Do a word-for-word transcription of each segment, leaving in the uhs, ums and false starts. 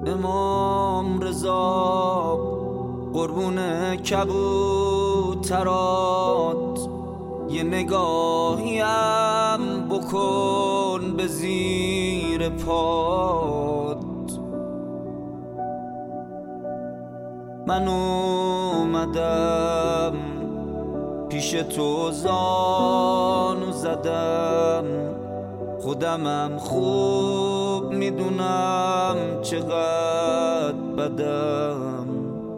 امام رضا قربون کبوترات، یه نگاهیم بکن به زیر پات. من اومدم پیش تو زانو زدم، خودمم خوب میدونم چقدر بدم.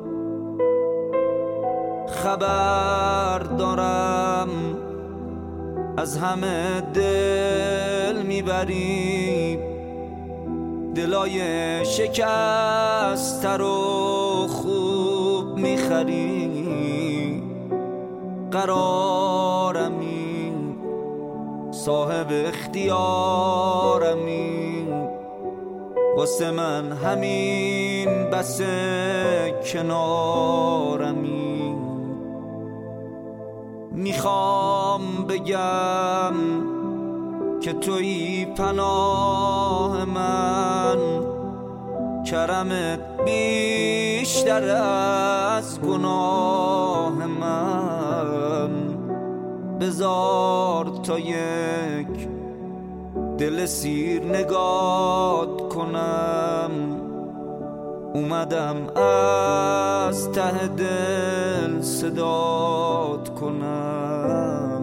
خبر دارم از همه دل میبری، دلای شکسته رو خوب میخری. قرارمی صاحب اختیارمی، واسه من همین بس کنارمی. میخوام بگم که تویی پناه من، کرمت بیشتر از گناه من. بذار تا یک دل سیر نگات کنم، اومدم از ته دل صدات کنم.